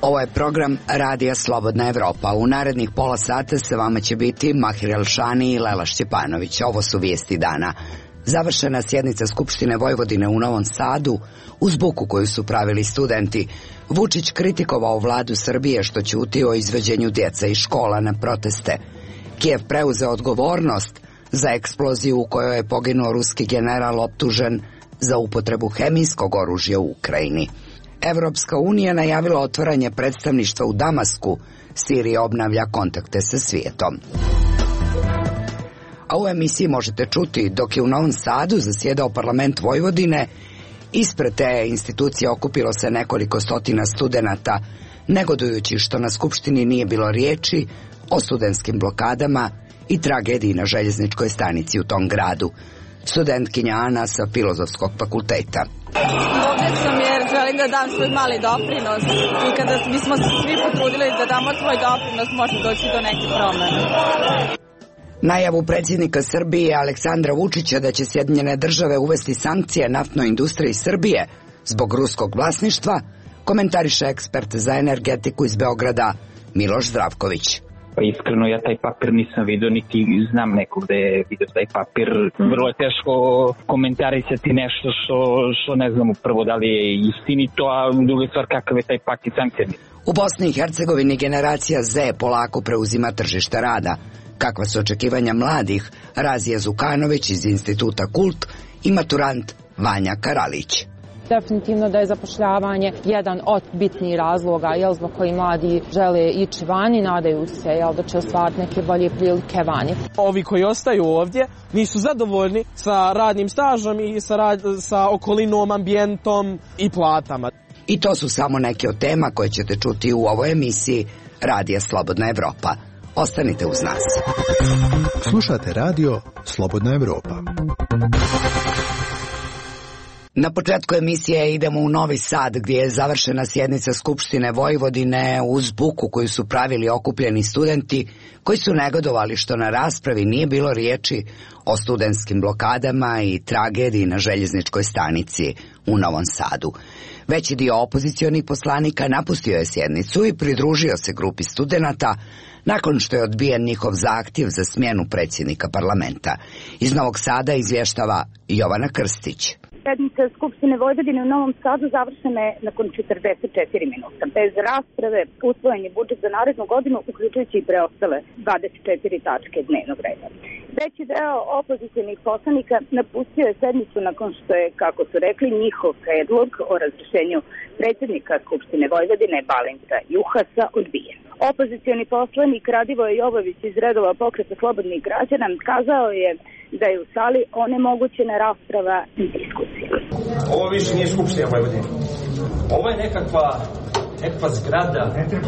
Ovo je program Radija Slobodna Evropa. U narednih pola sata sa vama će biti Mahir Elšani i Lela Šćepanović. Ovo su vijesti dana. Završena sjednica Skupštine Vojvodine u Novom Sadu uz buku koju su pravili studenti. Vučić kritikovao vladu Srbije što ćuti o izveđenju djeca iz škola na proteste. Kijev preuzeo odgovornost za eksploziju u kojoj je poginuo ruski general optužen za upotrebu hemijskog oružja u Ukrajini. Evropska unija najavila otvaranje predstavništva u Damasku. Sirija obnavlja kontakte sa svijetom. A u emisiji možete čuti dok je u Novom Sadu zasjedao parlament Vojvodine, ispred te institucije okupilo se nekoliko stotina studenata, negodujući što na Skupštini nije bilo riječi o studentskim blokadama i tragediji na željezničkoj stanici u tom gradu. Studentkinja Ana sa Filozofskog fakulteta. Ovdje sam jer želim da dam svoj mali doprinos i kada bismo se svi potrudili da damo svoj doprinos, može doći do nekih promjena. Najavu predsjednika Srbije Aleksandra Vučića da će Sjedinjene Države uvesti sankcije naftnoj industriji Srbije zbog ruskog vlasništva komentariše ekspert za energetiku iz Beograda Miloš Zdravković. Pa iskreno ja taj papir nisam vidio, niti znam nekog da je vidio taj papir. Vrlo je teško komentarisati nešto što ne znamo prvo da li je istinito, a druga stvar kakav je taj paket sankcija. U Bosni i Hercegovini generacija Z polako preuzima tržište rada. Kakva su očekivanja mladih, Razija Zukanović iz Instituta Kult i maturant Vanja Karalić. Definitivno da je zapošljavanje jedan od bitnih razloga zbog koji mladi žele ići vani, nadaju se da će ostvariti neke bolje prilike vani. Ovi koji ostaju ovdje nisu zadovoljni sa radnim stažom i sa okolinom, ambijentom i platama. I to su samo neke od tema koje ćete čuti u ovoj emisiji Radija Slobodna Evropa. Ostanite uz nas. Slušate radio Slobodna Evropa. Na početku emisije idemo u Novi Sad gdje je završena sjednica Skupštine Vojvodine uz buku koju su pravili okupljeni studenti koji su negodovali što na raspravi nije bilo riječi o studentskim blokadama i tragediji na željezničkoj stanici u Novom Sadu. Veći dio opozicionih poslanika napustio je sjednicu i pridružio se grupi studenata nakon što je odbijen njihov zahtjev za smjenu predsjednika parlamenta. Iz Novog Sada izvještava Jovana Krstić. Sjednica Skupštine Vojvodine u Novom Sadu završena je nakon 44 minuta. Bez rasprave usvojen je budžet za narednu godinu, uključujući i preostale 24 tačke dnevnog reda. Veći deo opozicionih poslanika napustio je sednicu nakon što je, kako su rekli, njihov predlog o razrješenju predsjednika Skupštine Vojvodine Balinta Juhasa odbijen. Opozicioni poslanik Radivoje Jovović iz redova Pokreta slobodnih građana kazao je da je u sali onemogućena rasprava i diskusija. Ovo više nije Skupština Vojvodine. Ovo je nekakva zgrada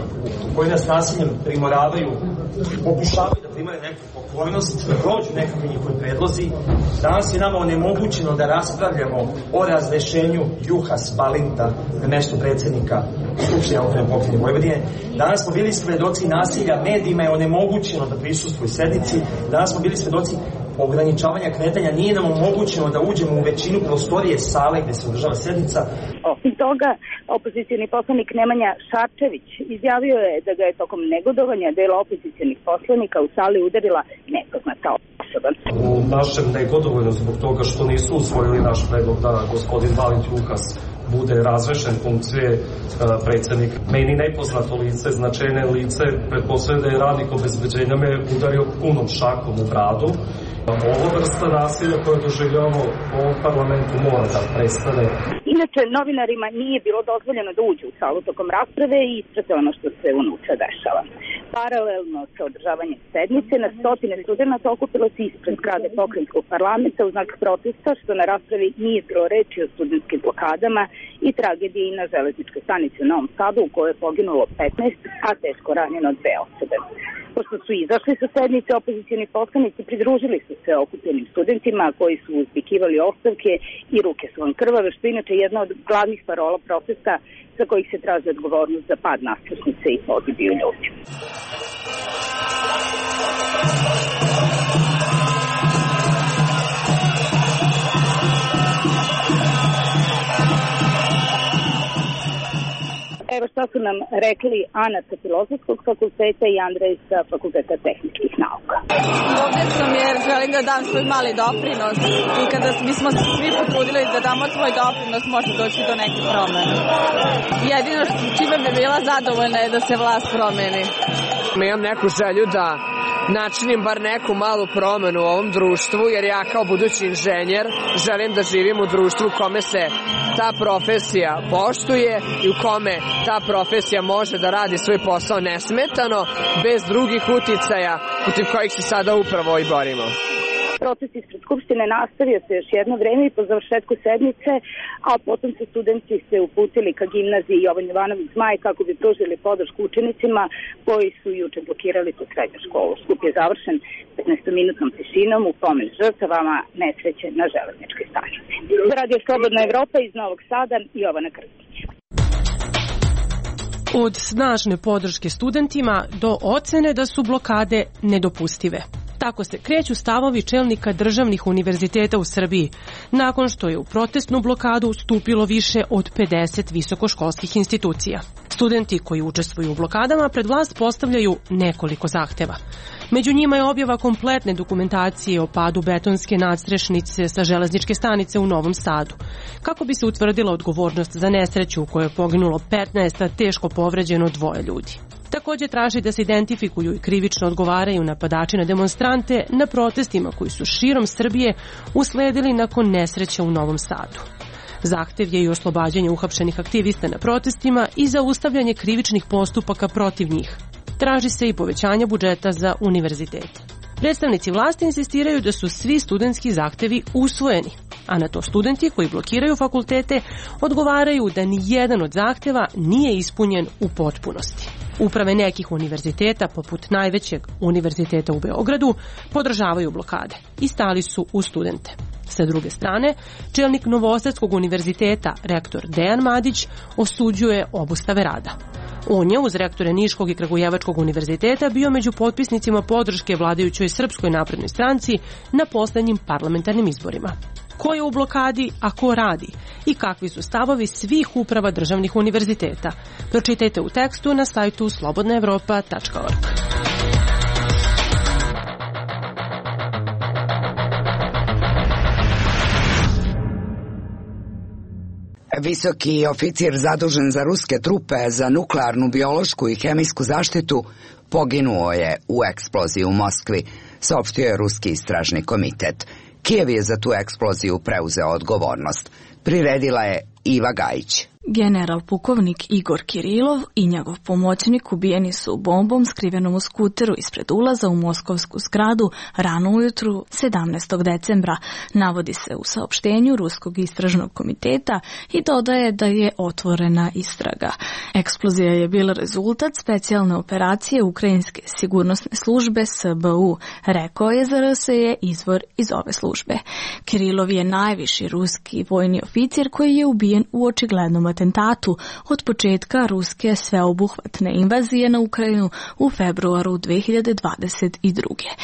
u kojoj nas nasiljem primoravaju, pokušavaju da primare neku pokojnost, da prođu nekakvi njihovi predlozi. Danas je nama onemogućeno da raspravljamo o razrešenju Juhas Balinta na mjesto predsjednika Skupštine autonomne pokrajine Vojvodine. Danas smo bili svedoci nasilja, medijima je onemogućeno da prisustvuju sednici. Danas smo bili svedoci ograničavanja kretanja, nije nam omogućeno da uđemo u većinu prostorije sale gdje se održava sednica. Osim toga, opozicioni poslanik Nemanja Šarčević izjavio je da ga je tokom negodovanja dela opozicijonih poslanika u sali udarila nepoznata osoba. U našem negodovanju zbog toga što nisu usvojili naš predlog da gospodin Balint Juhas bude razrešen funkcije predsjednika. Meni nepoznato lice, značajne lice, pretpostavljam da je radnik obezbeđenja me udario punom šakom u bradu. Ovo vrsta nasilja koje doživljavamo u ovom parlamentu mora da prestane. Inače, novinarima nije bilo dozvoljeno da uđu u salu tokom rasprave i isprate ono što se unutra dešava. Paralelno sa održavanjem sednice, na stotine studenata okupilo se ispred zgrade pokrajinskog parlamenta u znak protesta što na raspravi nije bilo reči o studentskim blokadama i tragediji na železničkoj stanici u Novom Sadu u kojoj je poginulo 15, a teško ranjeno 2 osobe. Pošto su izašli sa sednice, opozicioni poslanici pridružili su se okupljenim studentima koji su uzvikivali ostavke i ruke su vam krvave, što je inače jedna od glavnih parola protesta za kojih se traži odgovornost za pad nastrešnice i pogibiju ljudi. evo šta su nam rekli Ana sa Filozofskog fakulteta i Andrej sa Fakulteta tehničkih nauka. Ovdje sam jer želim da dam svoj mali doprinos i kada bismo se svi potrudili da damo svoj doprinos može doći do neke promene. Jedino čime bi bila zadovoljna je da se vlast promeni. Imam neku želju da načinim bar neku malu promenu u ovom društvu, jer ja kao budući inženjer želim da živim u društvu u kome se ta profesija poštuje i u kome ta profesija može da radi svoj posao nesmetano, bez drugih uticaja protiv kojih se sada upravo i borimo. Proces ispred Skupštine nastavio se još jedno vreme i po završetku sednice, a potom su studenti se uputili ka gimnaziji Jovan Jovanović Zmaj kako bi pružili podršku učenicima koji su juče blokirali tu srednju školu. Skup je završen 15-minutnom tišinom u pomen žrtvama nesreće na železničkoj stanici. Za Radio Slobodna Evropa iz Novog Sada, Jovana Krstić. Od snažne podrške studentima do ocene da su blokade nedopustive. Tako se kreću stavovi čelnika državnih univerziteta u Srbiji, nakon što je u protestnu blokadu stupilo više od 50 visokoškolskih institucija. Studenti koji učestvuju u blokadama pred vlast postavljaju nekoliko zahteva. Među njima je objava kompletne dokumentacije o padu betonske nadstrešnice sa železničke stanice u Novom Sadu, kako bi se utvrdila odgovornost za nesreću u kojoj je poginulo 15, a teško povređeno 2 ljudi. Također traži da se identifikuju i krivično odgovaraju napadači na demonstrante na protestima koji su širom Srbije usledili nakon nesreće u Novom Sadu. Zahtev je i oslobađanje uhapšenih aktivista na protestima i zaustavljanje krivičnih postupaka protiv njih. Traži se i povećanje budžeta za univerzitete. Predstavnici vlasti insistiraju da su svi studentski zahtevi usvojeni, a na to studenti koji blokiraju fakultete odgovaraju da ni jedan od zahteva nije ispunjen u potpunosti. Uprave nekih univerziteta, poput najvećeg univerziteta u Beogradu, podržavaju blokade i stali su uz studente. Sa druge strane, čelnik Novosadskog univerziteta, rektor Dejan Madić, osuđuje obustave rada. On je uz rektore Niškog i Kragujevačkog univerziteta bio među potpisnicima podrške vladajućoj Srpskoj naprednoj stranci na poslednjim parlamentarnim izborima. Ko je u blokadi, a ko radi i kakvi su stavovi svih uprava državnih univerziteta? Pročitajte u tekstu na sajtu slobodnaevropa.org. Visoki oficir zadužen za ruske trupe za nuklearnu, biološku i hemijsku zaštitu poginuo je u eksploziji u Moskvi, saopštio je Ruski istražni komitet. Kijev je za tu eksploziju preuzeo odgovornost. Priredila je Iva Gajić. General pukovnik Igor Kirilov i njegov pomoćnik ubijeni su bombom skrivenom u skuteru ispred ulaza u moskovsku zgradu rano ujutru 17. decembra, navodi se u saopštenju Ruskog istražnog komiteta i dodaje da je otvorena istraga. Eksplozija je bila rezultat specijalne operacije Ukrajinske sigurnosne službe SBU, rekao je za RSE izvor iz ove službe. Kirilov je najviši ruski vojni oficir koji je ubijen u očiglednom atentatu od početka ruske sveobuhvatne invazije na Ukrajinu u februaru 2022.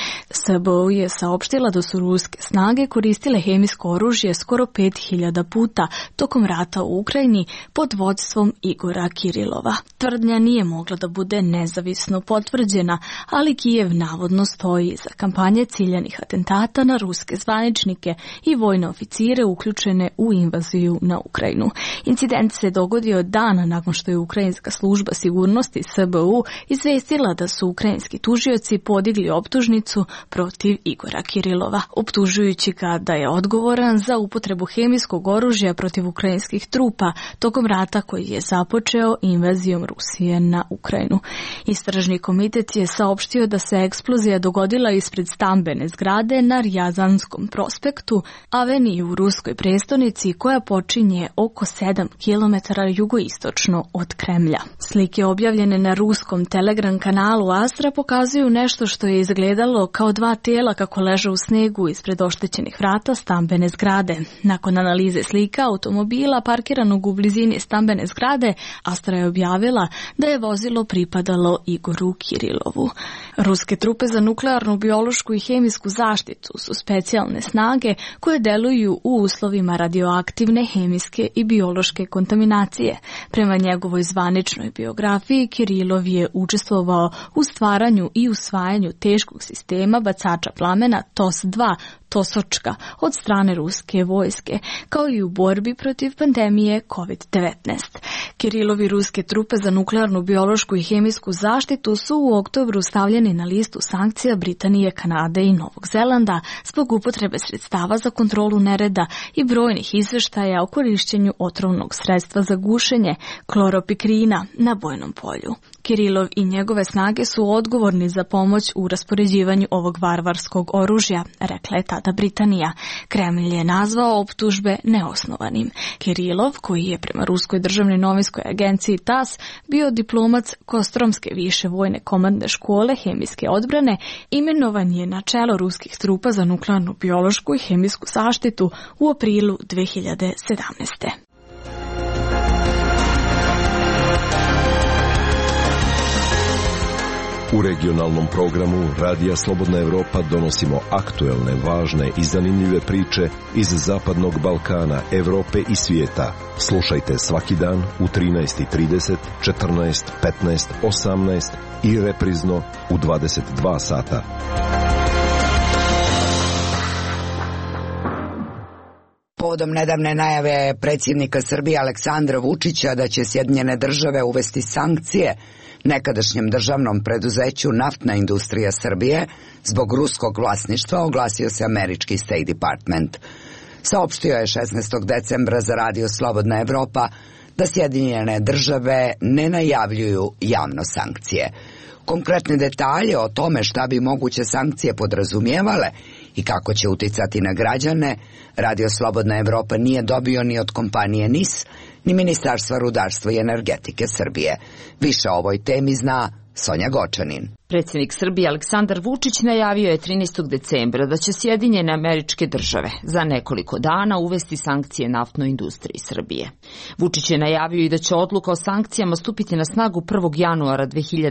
SBU je saopštila da su ruske snage koristile hemijsko oružje skoro 5000 puta tokom rata u Ukrajini pod vodstvom Igora Kirilova. Tvrdnja nije mogla da bude nezavisno potvrđena, ali Kijev navodno stoji za kampanje ciljanih atentata na ruske zvaničnike i vojne oficire uključene u invaziju na Ukrajinu. Incident se dogodio dan nakon što je Ukrajinska služba sigurnosti SBU izvestila da su ukrajinski tužioci podigli optužnicu protiv Igora Kirilova, optužujući ga da je odgovoran za upotrebu hemijskog oružja protiv ukrajinskih trupa tokom rata koji je započeo invazijom Rusije na Ukrajinu. Istražni komitet je saopštio da se eksplozija dogodila ispred stambene zgrade na Rjazanskom prospektu, aveniji u ruskoj prestonici koja počinje oko 7 km jugoistočno od Kremlja. Slike objavljene na ruskom Telegram kanalu Astra pokazuju nešto što je izgledalo kao 2 tela kako leže u snegu ispred oštećenih vrata stambene zgrade. Nakon analize slika automobila parkiranog u blizini stambene zgrade, Astra je objavila da je vozilo pripadalo Igoru Kirilovu. Ruske trupe za nuklearnu, biološku i hemijsku zaštitu su specijalne snage koje deluju u uslovima radioaktivne, hemijske i biološke kontaminacije kontaminacije. Prema njegovoj zvaničnoj biografiji, Kirilov je učestvovao u stvaranju i usvajanju teškog sistema bacača plamena TOS-2, Tosočka, od strane ruske vojske, kao i u borbi protiv pandemije COVID-19. Kirilovi ruske trupe za nuklearnu, biološku i hemijsku zaštitu su u oktobru stavljeni na listu sankcija Britanije, Kanade i Novog Zelanda zbog upotrebe sredstava za kontrolu nereda i brojnih izveštaja o korišćenju otrovnog sredstva za gušenje, kloropikrina, na bojnom polju. Kirilov i njegove snage su odgovorni za pomoć u raspoređivanju ovog varvarskog oružja, rekla je tada Britanija. Kremlj je nazvao optužbe neosnovanim. Kirilov, koji je prema ruskoj državnoj novinskoj agenciji TASS bio diplomac Kostromske više vojne komandne škole hemijske odbrane, imenovan je na čelo ruskih trupa za nuklearnu, biološku i hemijsku zaštitu u aprilu 2017. U regionalnom programu Radija Slobodna Evropa donosimo aktuelne, važne i zanimljive priče iz Zapadnog Balkana, Evrope i svijeta. Slušajte svaki dan u 13:30, 14, 15, 18 i reprizno u 22 sata. Povodom nedavne najave predsjednika Srbije Aleksandra Vučića da će Sjedinjene države uvesti sankcije nekadašnjem državnom preduzeću Naftna industrija Srbije zbog ruskog vlasništva, oglasio se američki State Department. Saopštio je 16. decembra za Radio Slobodna Evropa da Sjedinjene države ne najavljuju javno sankcije. Konkretne detalje o tome šta bi moguće sankcije podrazumijevale i kako će uticati na građane, Radio Slobodna Evropa nije dobio ni od kompanije NIS, ni Ministarstva rudarstva i energetike Srbije. Više o ovoj temi zna Sonja Gočanin. Predsjednik Srbije Aleksandar Vučić najavio je 13. decembra da će Sjedinjene Američke Države za nekoliko dana uvesti sankcije naftnoj industriji Srbije. Vučić je najavio i da će odluka o sankcijama stupiti na snagu 1. januara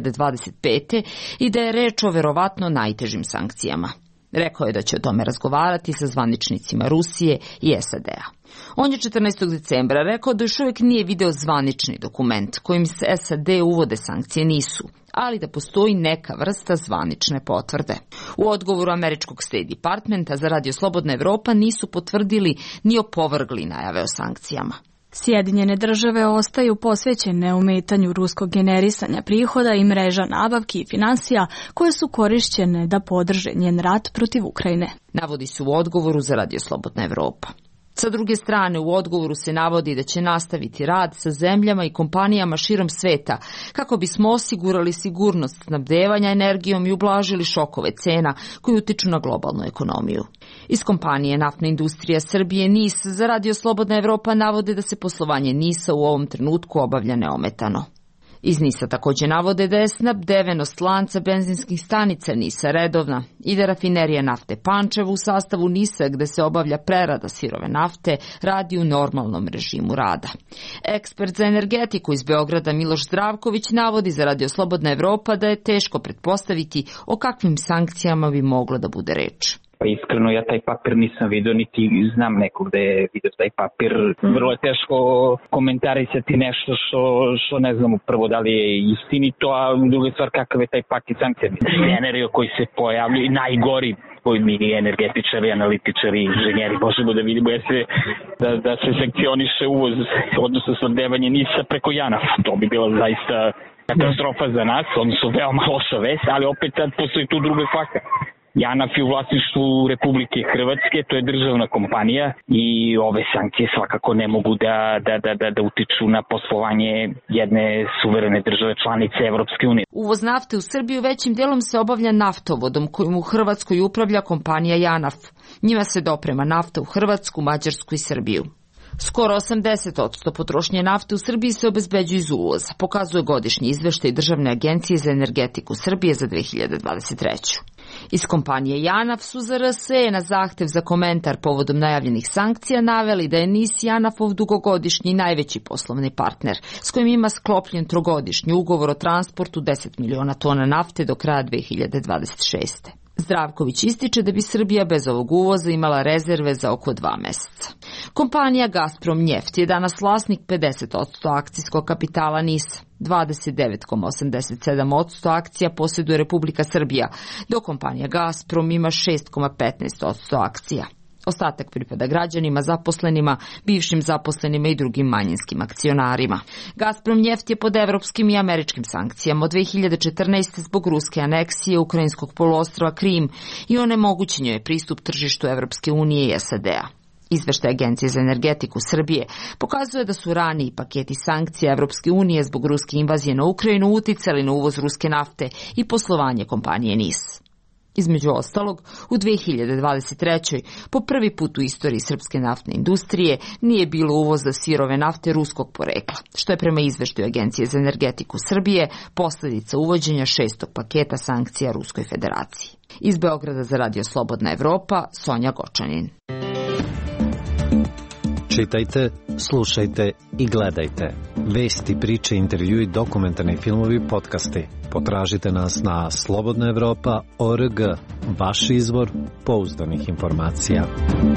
2025. i da je reč o verovatno najtežim sankcijama. Rekao je da će o tome razgovarati sa zvaničnicima Rusije i SAD-a. On je 14. decembra rekao da još uvijek nije video zvanični dokument kojim se SAD uvode sankcije NIS-u, ali da postoji neka vrsta zvanične potvrde. U odgovoru američkog State Departmenta za Radio Slobodna Evropa nisu potvrdili ni opovrgli najave o sankcijama. Sjedinjene države ostaju posvećene ometanju ruskog generisanja prihoda i mreža nabavki i finansija koje su korišćene da podrže njen rat protiv Ukrajine. Navodi se u odgovoru za Radio Slobodna Evropa. Sa druge strane, u odgovoru se navodi da će nastaviti rad sa zemljama i kompanijama širom sveta kako bismo osigurali sigurnost snabdevanja energijom i ublažili šokove cena koji utiču na globalnu ekonomiju. Iz kompanije Naftna industrija Srbije NIS za Radio Slobodna Evropa navode da se poslovanje NIS-a u ovom trenutku obavlja neometano. Iz NIS-a također navode da je snabdevenost lanca benzinskih stanica NIS-a redovna i da rafinerija nafte Pančevo u sastavu NIS-a gde se obavlja prerada sirove nafte radi u normalnom režimu rada. Ekspert za energetiku iz Beograda Miloš Zdravković navodi za Radio Slobodna Evropa da je teško pretpostaviti o kakvim sankcijama bi moglo da bude reč. Pa iskreno ja taj papir nisam vidio, niti znam nekog da je vidio taj papir. Vrlo je teško komentarisati nešto što ne znamo prvo da li je istinito, a druga stvar kakav je taj paket sankcija. Scenario koji se pojavljaju, najgori koji mi energetičari, analitičari, inženjeri možemo da vidimo da se sankcioniše uvoz, odnosno snabdevanje NIS-a preko JANAF. To bi bila zaista katastrofa za nas, odnosno veoma loša vest, ali opet sad postoji tu druga kvaka. JANAF je u vlasništvu Republike Hrvatske, to je državna kompanija i ove sankcije svakako ne mogu da utiču na poslovanje jedne suverene države članice Evropske unije. Uvoz nafte u Srbiju većim dijelom se obavlja naftovodom kojim u Hrvatskoj upravlja kompanija JANAF. Njima se doprema nafta u Hrvatsku, Mađarsku i Srbiju. Skoro 80% potrošnje nafte u Srbiji se obezbeđuje iz uvoza, pokazuje godišnji izveštaj Državne agencije za energetiku Srbije za 2023. Iz kompanije JANAF su za RSE na zahtev za komentar povodom najavljenih sankcija naveli da je NIS JANAF-ov dugogodišnji najveći poslovni partner, s kojim ima sklopljen trogodišnji ugovor o transportu 10 miliona tona nafte do kraja 2026. Zdravković ističe da bi Srbija bez ovog uvoza imala rezerve za oko 2 meseca. Kompanija Gazprom Njeft je danas vlasnik 50% akcijskog kapitala NIS-a. 29,87% akcija posjeduje Republika Srbija, dok kompanija Gazprom ima 6,15% akcija. Ostatak pripada građanima, zaposlenima, bivšim zaposlenima i drugim manjinskim akcionarima. Gazprom Njeft je pod evropskim i američkim sankcijama od 2014. zbog ruske aneksije ukrajinskog poluostrva Krim i onemogućen je pristup tržištu Evropske unije i SAD-a. Izveštaj Agencije za energetiku Srbije pokazuje da su raniji paketi sankcija Evropske unije zbog ruske invazije na Ukrajinu uticali na uvoz ruske nafte i poslovanje kompanije NIS. Između ostalog, u 2023. po prvi put u istoriji srpske naftne industrije nije bilo uvoza sirove nafte ruskog porekla, što je prema izveštaju Agencije za energetiku Srbije posljedica uvođenja 6. paketa sankcija Ruskoj federaciji. Iz Beograda za Radio Slobodna Evropa, Sonja Gočanin. Čitajte, slušajte i gledajte. Vesti, priče, intervjui, dokumentarni filmovi, podcasti. Potražite nas na slobodnaevropa.org, vaš izvor pouzdanih informacija.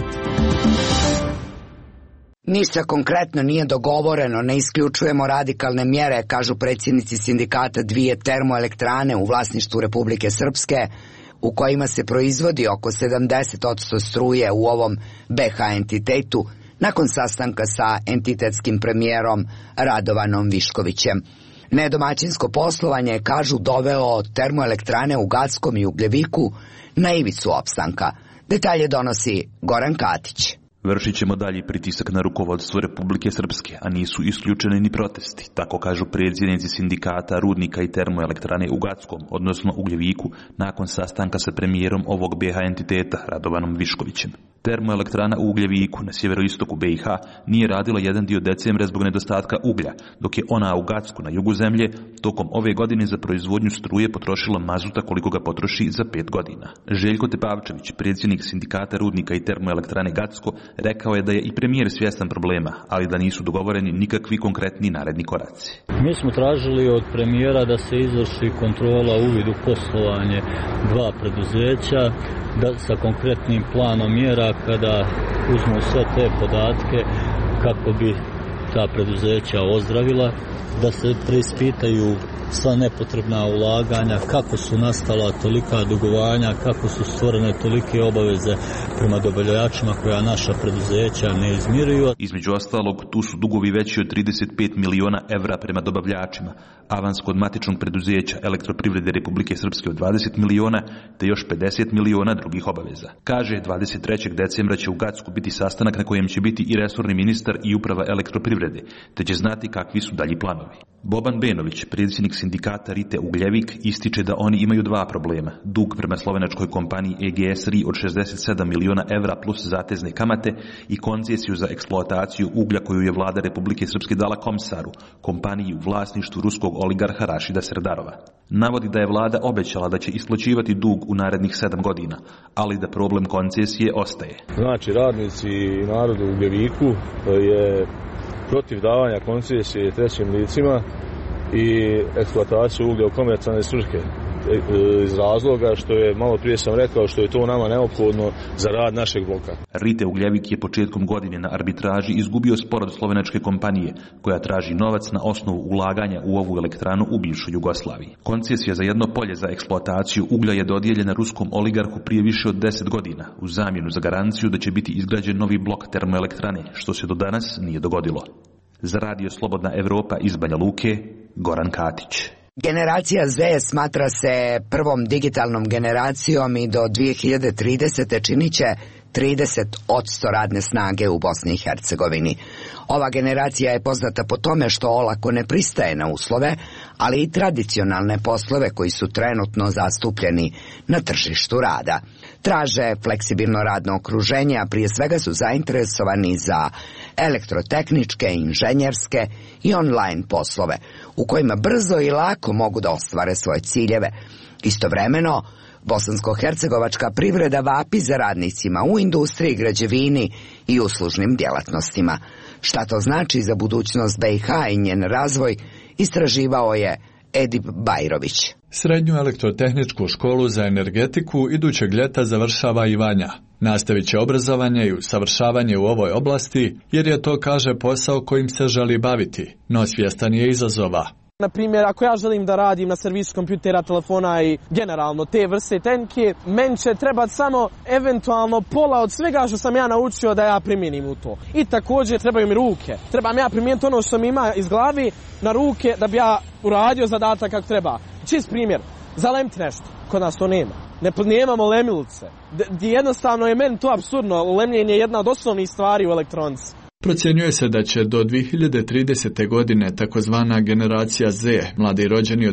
Ništa konkretno nije dogovoreno, ne isključujemo radikalne mjere, kažu predsjednici sindikata 2 termoelektrane u vlasništvu Republike Srpske, u kojima se proizvodi oko 70% struje u ovom BH entitetu, nakon sastanka sa entitetskim premijerom Radovanom Viškovićem. Nedomaćinsko poslovanje, kažu, dovelo termoelektrane u Gackom i Ugljeviku na ivicu opstanka. Detalje donosi Goran Katić. Vršit ćemo dalji pritisak na rukovodstvo Republike Srpske, a nisu isključeni ni protesti, tako kažu predsjednici sindikata rudnika i termoelektrane u Gackom, odnosno Ugljeviku, nakon sastanka sa premijerom ovog BH entiteta Radovanom Viškovićem. Termoelektrana u Ugljeviku na sjeveroistoku BiH nije radila jedan dio decembra zbog nedostatka uglja, dok je ona u Gacku na jugu zemlje tokom ove godine za proizvodnju struje potrošila mazuta koliko ga potroši za 5 godina. Željko Tepavčević, predsjednik sindikata rudnika i termoelektrane Gacko, rekao je da je i premijer svjestan problema, ali da nisu dogovoreni nikakvi konkretni naredni koraci. Mi smo tražili od premijera da se izvrši kontrola uvid u poslovanje 2 preduzeća, da sa konkretnim planom mjera kada uzmu sve te podatke kako bi ta preduzeća ozdravila, da se preispitaju sva nepotrebna ulaganja, kako su nastala tolika dugovanja, kako su stvorene tolike obaveze prema dobavljačima koja naša preduzeća ne izmiruju. Između ostalog, tu su dugovi veći od 35 miliona evra prema dobavljačima, avans kod matičnog preduzeća Elektroprivrede Republike Srpske od 20 miliona, te još 50 miliona drugih obaveza. Kaže, 23. decembra će u Gacku biti sastanak na kojem će biti i resorni ministar i uprava Elektroprivrede, te će znati kakvi su dalji planovi. Boban Benović, predsjednik sindikata Rite Ugljevik, ističe da oni imaju 2 problema. Dug prema slovenačkoj kompaniji EGS RI od 67 miliona evra plus zatezne kamate i koncesiju za eksploataciju uglja koju je vlada Republike Srpske dala Komsaru, kompaniji u vlasništvu ruskog oligarha Rašida Serdarova. Navodi da je vlada obećala da će isplaćivati dug u narednih 7 godina, ali da problem koncesije ostaje. Znači, radnici i narod u Ugljeviku je protiv davanja koncesije trećim licima i eksploataciju uglja u komercijalne svrhe, iz razloga što je, malo prije sam rekao, što je to nama neophodno za rad našeg bloka. Rite Ugljevik je početkom godine na arbitraži izgubio spor od slovenačke kompanije, koja traži novac na osnovu ulaganja u ovu elektranu u bivšoj Jugoslaviji. Koncesija za jedno polje za eksploataciju uglja je dodijeljena ruskom oligarhu prije više od 10 godina, u zamjenu za garanciju da će biti izgrađen novi blok termoelektrane, što se do danas nije dogodilo. Za Radio Slobodna Evropa iz Banja Luke, Goran Katić. Generacija Z smatra se prvom digitalnom generacijom i do 2030. činit će 30% radne snage u Bosni i Hercegovini. Ova generacija je poznata po tome što olako ne pristaje na uslove, ali i tradicionalne poslove koji su trenutno zastupljeni na tržištu rada. Traže fleksibilno radno okruženje, a prije svega su zainteresovani za elektrotehničke, inženjerske i online poslove, u kojima brzo i lako mogu da ostvare svoje ciljeve. Istovremeno, bosansko-hercegovačka privreda vapi za radnicima u industriji, građevini i uslužnim djelatnostima. Šta to znači za budućnost BiH i njen razvoj, istraživao je Edip Bajrović. Srednju elektrotehničku školu za energetiku idućeg ljeta završava i Vanja. Nastavit će obrazovanje i usavršavanje u ovoj oblasti, jer je to, kaže, posao kojim se želi baviti, no svjestan je izazova. Na primjer, ako ja želim da radim na servisu kompjutera, telefona i generalno te vrste tehnike, meni će trebati samo eventualno pola od svega što sam ja naučio da ja primjenim u to. I također trebaju mi ruke. Trebam ja primijeniti ono što mi ima iz glavi na ruke da bi ja uradio zadatak kako treba. Čist primjer, zalemiti nešto. Kod nas to nema. Nemamo lemilice. Jednostavno je meni to apsurdno. Lemljenje je jedna od osnovnih stvari u elektronici. Procjenjuje se da će do 2030. godine takozvana generacija Z, mladi rođeni od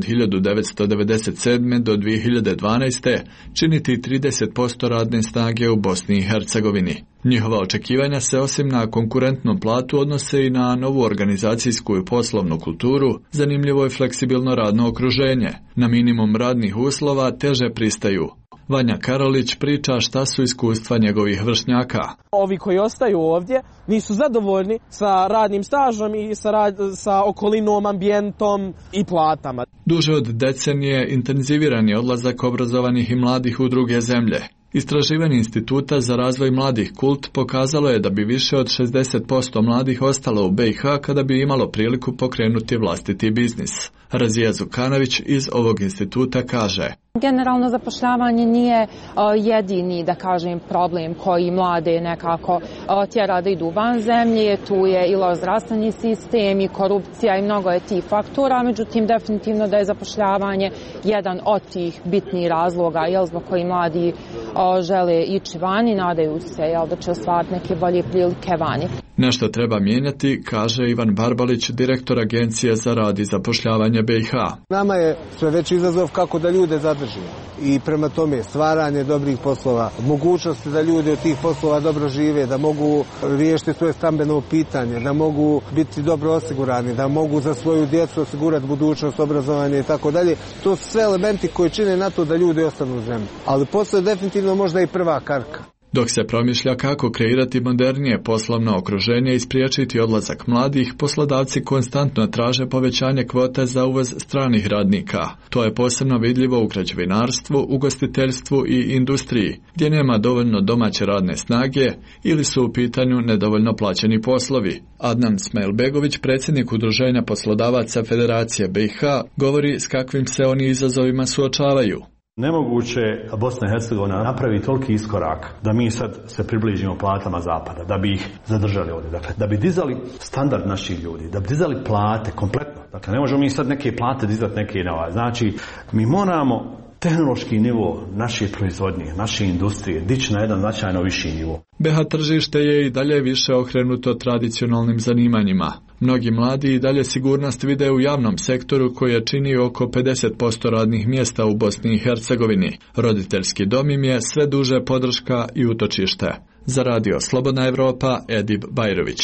1997. do 2012. činiti 30% radne snage u Bosni i Hercegovini. Njihova očekivanja se osim na konkurentnu platu odnose i na novu organizacijsku i poslovnu kulturu, zanimljivo i fleksibilno radno okruženje. Na minimum radnih uslova teže pristaju. Vanja Karolić priča šta su iskustva njegovih vršnjaka. Ovi koji ostaju ovdje nisu zadovoljni sa radnim stažom i sa okolinom, ambijentom i platama. Duže od decenije intenziviran je odlazak obrazovanih i mladih u druge zemlje. Istraživanje Instituta za razvoj mladih KULT pokazalo je da bi više od 60% mladih ostalo u BiH kada bi imalo priliku pokrenuti vlastiti biznis. Razija Zukanović iz ovog instituta kaže: Generalno zapošljavanje nije jedini, da kažem, problem koji mlade nekako tjera da idu van zemlje. Tu je i loš zdravstveni sistem i korupcija i mnogo je tih faktora, međutim definitivno da je zapošljavanje jedan od tih bitnih razloga zbog koji mladi žele ići vani, nadaju se da će ostvariti neke bolje prilike vani. Nešto treba mijenjati, kaže Ivan Barbalić, direktor Agencije za rad i zapošljavanje BiH. Nama je sve veći izazov kako da ljude zadržimo i prema tome stvaranje dobrih poslova, mogućnosti da ljudi od tih poslova dobro žive, da mogu riješiti svoje stambeno pitanje, da mogu biti dobro osigurani, da mogu za svoju djecu osigurati budućnost, obrazovanje i tako dalje. To su sve elementi koji čine na to da ljudi ostanu u zemlji. Ali postoje definitivno možda i prva karka. Dok se promišlja kako kreirati modernije poslovno okruženje i spriječiti odlazak mladih, poslodavci konstantno traže povećanje kvote za uvoz stranih radnika. To je posebno vidljivo u građevinarstvu, ugostiteljstvu i industriji, gdje nema dovoljno domaće radne snage ili su u pitanju nedovoljno plaćeni poslovi. Adnan Smailbegović, predsjednik Udruženja poslodavaca Federacije BiH, govori s kakvim se oni izazovima suočavaju. Nemoguće Bosna i Hercegovina napravi toliki iskorak da mi sad se približimo platama zapada, da bi ih zadržali ovdje. Dakle, da bi dizali standard naših ljudi, da bi dizali plate kompletno. Dakle, ne možemo mi sad neke plate dizati neke nova. Znači, mi moramo tehnološki nivo naše proizvodnje, naše industrije dići na jedan značajno viši nivo. BiH tržište je i dalje više okrenuto tradicionalnim zanimanjima. Mnogi mladi i dalje sigurnost vide u javnom sektoru koji čini oko 50% radnih mjesta u Bosni i Hercegovini. Roditeljski dom im je sve duže podrška i utočište. Za radio Slobodna Evropa, Edip Bajrović.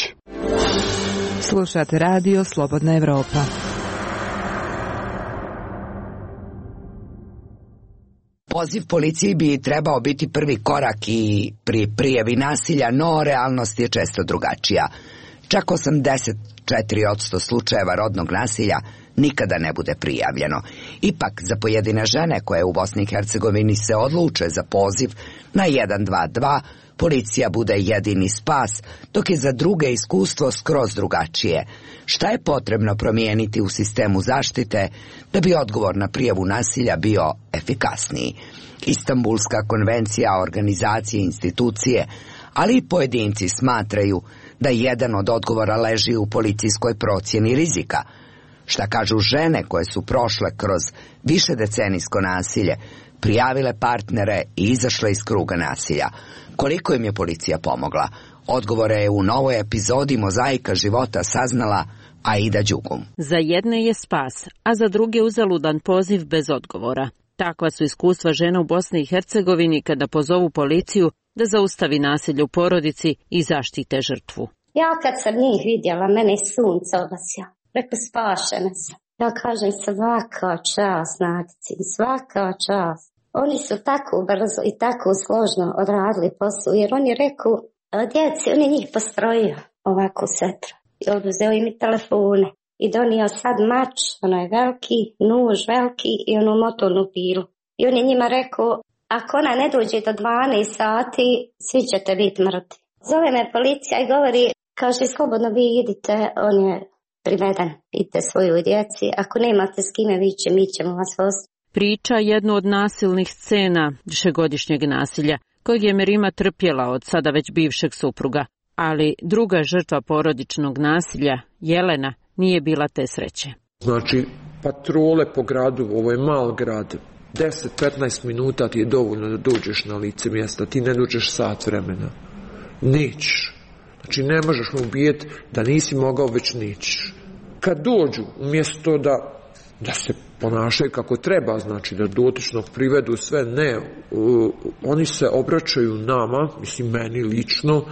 Slušate radio Slobodna Evropa. Poziv policiji bi trebao biti prvi korak i pri prijavi nasilja, no realnost je često drugačija. Čak 84% slučajeva rodnog nasilja nikada ne bude prijavljeno. Ipak, za pojedine žene koje u Bosni i Hercegovini se odluče za poziv na 122, policija bude jedini spas, dok je za druge iskustvo skroz drugačije. Šta je potrebno promijeniti u sistemu zaštite da bi odgovor na prijavu nasilja bio efikasniji? Istanbulska konvencija, organizacije, institucije, ali i pojedinci smatraju da jedan od odgovora leži u policijskoj procjeni rizika. Šta kažu žene koje su prošle kroz višedecenijsko nasilje, prijavile partnere i izašle iz kruga nasilja? Koliko im je policija pomogla? Odgovore je u novoj epizodi Mozaika života saznala Aida Đugum. Za jedne je spas, a za druge uzaludan poziv bez odgovora. Takva su iskustva žena u Bosni i Hercegovini kada pozovu policiju da zaustavi nasilje u porodici i zaštite žrtvu. Ja kad sam njih vidjela, mene je sunce obasja. Rekli, spašene sam. Ja kažem, svaka čast nadici, svaka čast. Oni su tako brzo i tako složno odradili posao, jer oni reku, djeci, oni njih postrojio ovako setro. I oduzeo im i telefone. i donio sad mač, onaj veliki, nuž veliki i onu motornu pilu. I on je njima rekao, ako ona ne dođe do 12 sati, svi ćete biti mrtvi. Zove me policija i govori, kaže, slobodno vi idite, on je priveden, idite svojoj djeci, ako nemate s kime viće, mi ćemo vas voziti. Priča jednu od nasilnih scena višegodišnjeg nasilja, kojeg je Merima trpjela od sada već bivšeg supruga. Ali druga žrtva porodičnog nasilja, Jelena, nije bila te sreće. Znači, patrole po gradu, ovo je mal grad, 10-15 minuta ti je dovoljno da dođeš na lice mjesta, ti ne dođeš sat vremena. Nećeš. Znači, ne možeš mu ubijeti da nisi mogao, već nećeš. Kad dođu, umjesto da se ponašaju kako treba, znači da dotičnog privedu sve, ne, oni se obraćaju nama, mislim meni lično,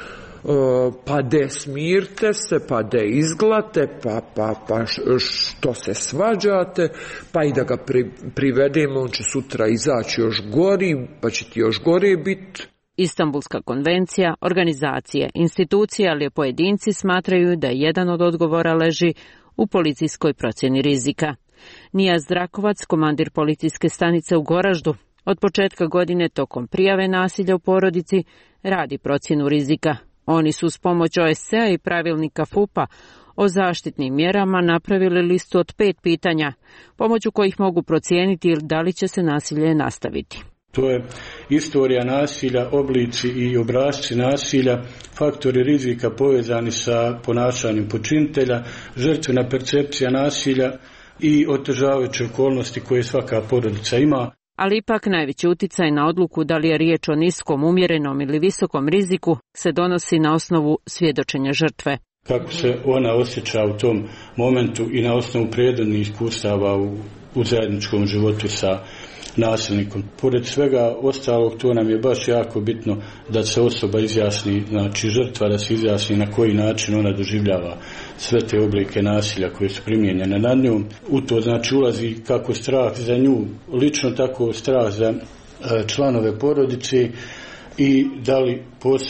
pa de smirte se, pa de izglate, pa što se svađate, pa i da ga privedemo, on će sutra izaći još gori, pa će ti još gore biti. Istanbulska konvencija, organizacije, institucije, ali pojedinci smatraju da jedan od odgovora leži u policijskoj procjeni rizika. Nijaz Drakovac, komandir policijske stanice u Goraždu, od početka godine tokom prijave nasilja u porodici radi procjenu rizika. Oni su s pomoć OSCE-a i pravilnika FUP-a o zaštitnim mjerama napravili listu od 5 pitanja, pomoću kojih mogu procijeniti da li će se nasilje nastaviti. To je istorija nasilja, oblici i obrasci nasilja, faktori rizika povezani sa ponašanjem počinitelja, žrtvena percepcija nasilja i otežavajuće okolnosti koje svaka porodica ima. Ali ipak najveći uticaj na odluku da li je riječ o niskom, umjerenom ili visokom riziku se donosi na osnovu svjedočenja žrtve. Kako se ona osjeća u tom momentu i na osnovu prethodnih iskustava u zajedničkom životu sa nasilnikom. Pored svega ostalog, to nam je baš jako bitno da se osoba izjasni, znači žrtva da se izjasni na koji način ona doživljava sve te oblike nasilja koje su primijenjene nad njom. U to znači ulazi kako strah za nju, lično tako strah za članove porodice i da li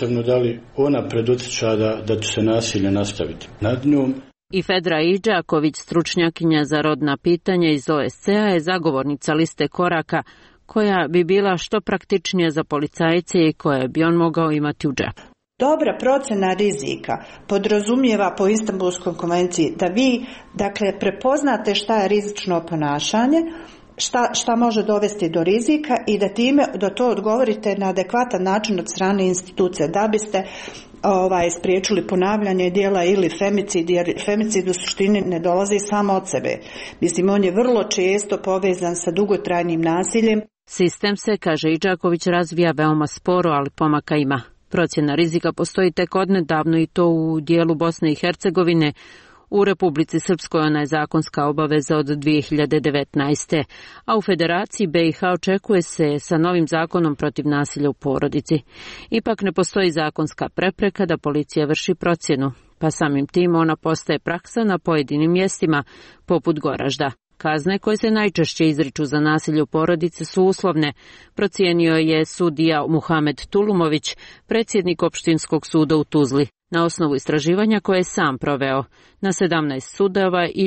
ona predosjeća da će se nasilje nastaviti nad njom. I Fedra Iđaković, stručnjakinja za rodna pitanja iz OSCE-a, je zagovornica liste koraka koja bi bila što praktičnija za policajce i koje bi on mogao imati u džepu. Dobra procjena rizika podrazumijeva po Istanbulskoj konvenciji da vi prepoznate šta je rizično ponašanje, šta može dovesti do rizika i da time da to odgovorite na adekvatan način od strane institucije da biste spriječili ponavljanje djela ili femicid, jer femicid u suštini ne dolazi samo od sebe. Mislim, on je vrlo često povezan sa dugotrajnim nasiljem. Sistem se, kaže Iđaković, razvija veoma sporo, ali pomaka ima. Procjena rizika postoji tek odnedavno i to u dijelu Bosne i Hercegovine. U Republici Srpskoj ona je zakonska obaveza od 2019. A u Federaciji BiH očekuje se sa novim zakonom protiv nasilja u porodici. Ipak ne postoji zakonska prepreka da policija vrši procjenu, pa samim tim ona postaje praksa na pojedinim mjestima, poput Goražda. Kazne koje se najčešće izriču za nasilje u porodici su uslovne, procijenio je sudija Muhamed Tulumović, predsjednik opštinskog suda u Tuzli, na osnovu istraživanja koje je sam proveo na 17 sudova i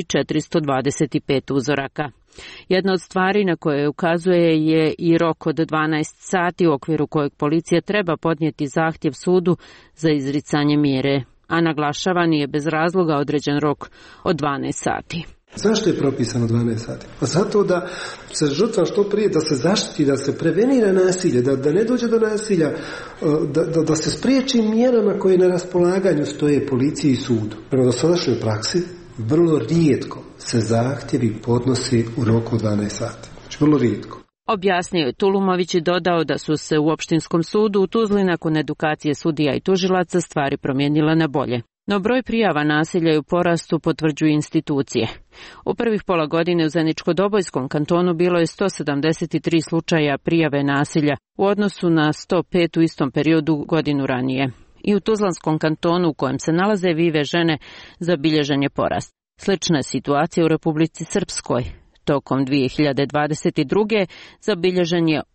425 uzoraka. Jedna od stvari na koje ukazuje je i rok od 12 sati u okviru kojeg policija treba podnijeti zahtjev sudu za izricanje mjere, a naglašava nije bez razloga određen rok od 12 sati. Zašto je propisano 12 sati? Pa zato da se žrtva što prije, da se zaštiti, da se prevenira nasilje, da ne dođe do nasilja, da se spriječi mjerama koje na raspolaganju stoje policiji i sudu. Prema dosadašnjoj praksi, vrlo rijetko se zahtjevi podnosi u roku 12 sati. Znači, vrlo rijetko. Objasnio je Tulumović i dodao da su se u opštinskom sudu u Tuzli nakon edukacije sudija i tužilaca stvari promijenile na bolje. No broj prijava nasilja je u porastu, potvrđuju institucije. U prvih pola godine u Zeničko-Dobojskom kantonu bilo je 173 slučaja prijave nasilja u odnosu na 105 u istom periodu godinu ranije. I u Tuzlanskom kantonu u kojem se nalaze Vive žene zabilježen je porast. Slična je situacija u Republici Srpskoj. Tokom 2022. zabilježen je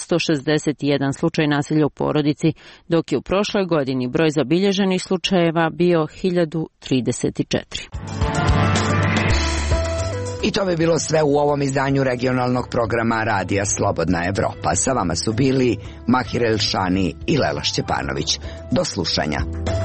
861 slučaj nasilja u porodici, dok je u prošloj godini broj zabilježenih slučajeva bio 1034. I to bi bilo sve u ovom izdanju regionalnog programa Radija Slobodna Evropa. Sa vama su bili Mahir Elšani i Lela Šćepanović. Do slušanja.